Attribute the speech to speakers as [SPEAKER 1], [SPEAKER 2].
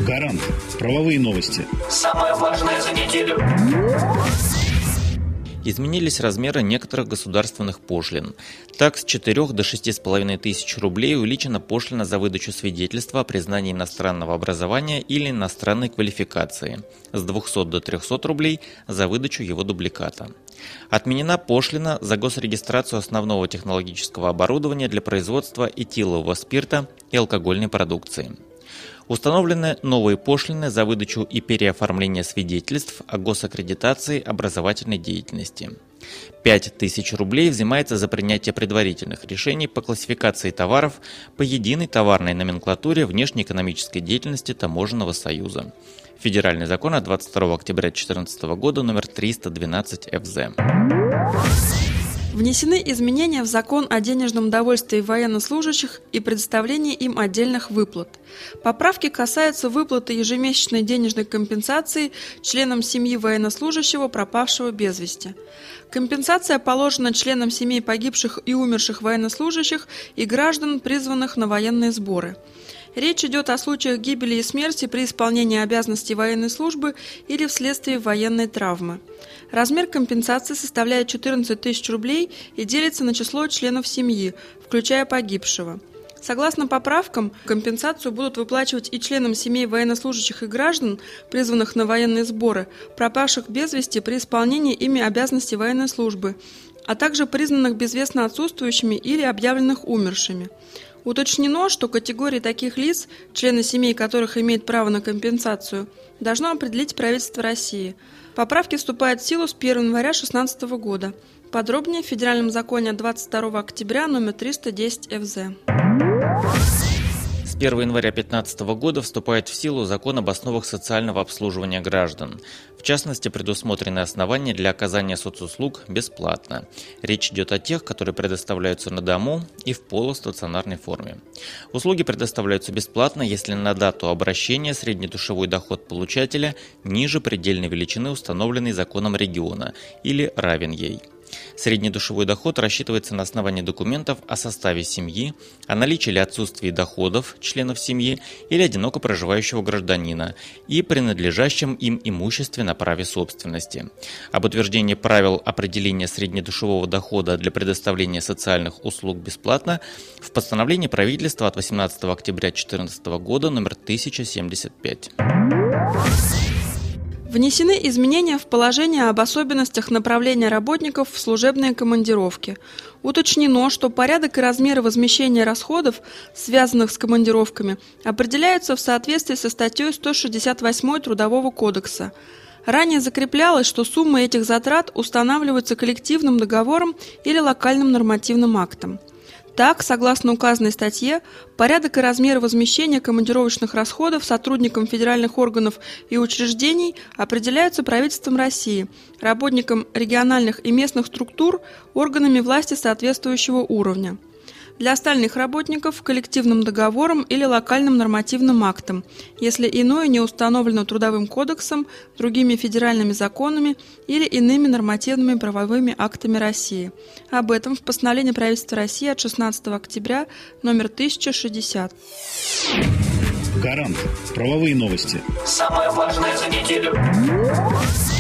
[SPEAKER 1] Гарант. Правовые новости.
[SPEAKER 2] Самое важное за неделю.
[SPEAKER 3] Изменились размеры некоторых государственных пошлин. Так, с 4 до 6,5 тысяч рублей увеличена пошлина за выдачу свидетельства о признании иностранного образования или иностранной квалификации, с 200 до 300 рублей за выдачу его дубликата. Отменена пошлина за госрегистрацию основного технологического оборудования для производства этилового спирта и алкогольной продукции. Установлены новые пошлины за выдачу и переоформление свидетельств о госаккредитации образовательной деятельности. 5000 рублей взимается за принятие предварительных решений по классификации товаров по единой товарной номенклатуре внешнеэкономической деятельности Таможенного союза. Федеральный закон от 22 октября 2014 года номер 312 ФЗ.
[SPEAKER 4] Внесены изменения в закон о денежном довольствии военнослужащих и предоставлении им отдельных выплат. Поправки касаются выплаты ежемесячной денежной компенсации членам семьи военнослужащего, пропавшего без вести. Компенсация положена членам семей погибших и умерших военнослужащих и граждан, призванных на военные сборы. Речь идет о случаях гибели и смерти при исполнении обязанностей военной службы или вследствие военной травмы. Размер компенсации составляет 14 тысяч рублей и делится на число членов семьи, включая погибшего. Согласно поправкам, компенсацию будут выплачивать и членам семей военнослужащих и граждан, призванных на военные сборы, пропавших без вести при исполнении ими обязанностей военной службы, а также признанных безвестно отсутствующими или объявленных умершими. Уточнено, что категории таких лиц, члены семей которых имеют право на компенсацию, должно определить правительство России. Поправки вступают в силу с 1 января 2016 года. Подробнее в Федеральном законе от 22 октября номер 310 ФЗ.
[SPEAKER 3] С 1 января 2015 года вступает в силу закон об основах социального обслуживания граждан. В частности, предусмотрены основания для оказания соцуслуг бесплатно. Речь идет о тех, которые предоставляются на дому и в полустационарной форме. Услуги предоставляются бесплатно, если на дату обращения среднедушевой доход получателя ниже предельной величины, установленной законом региона, или равен ей. Среднедушевой доход рассчитывается на основании документов о составе семьи, о наличии или отсутствии доходов членов семьи или одиноко проживающего гражданина и принадлежащем им имуществе на праве собственности. Об утверждении правил определения среднедушевого дохода для предоставления социальных услуг бесплатно в постановлении правительства от 18 октября 2014 года номер 1075.
[SPEAKER 4] Внесены изменения в положение об особенностях направления работников в служебные командировки. Уточнено, что порядок и размеры возмещения расходов, связанных с командировками, определяются в соответствии со статьей 168 Трудового кодекса. Ранее закреплялось, что суммы этих затрат устанавливаются коллективным договором или локальным нормативным актом. Так, согласно указанной статье, порядок и размеры возмещения командировочных расходов сотрудникам федеральных органов и учреждений определяются правительством России, работникам региональных и местных структур, органами власти соответствующего уровня. Для остальных работников – коллективным договором или локальным нормативным актом, если иное не установлено Трудовым кодексом, другими федеральными законами или иными нормативными правовыми актами России. Об этом в постановлении правительства России от 16 октября номер 1060.
[SPEAKER 1] Гарант. Правовые новости.
[SPEAKER 2] Самое важное за неделю.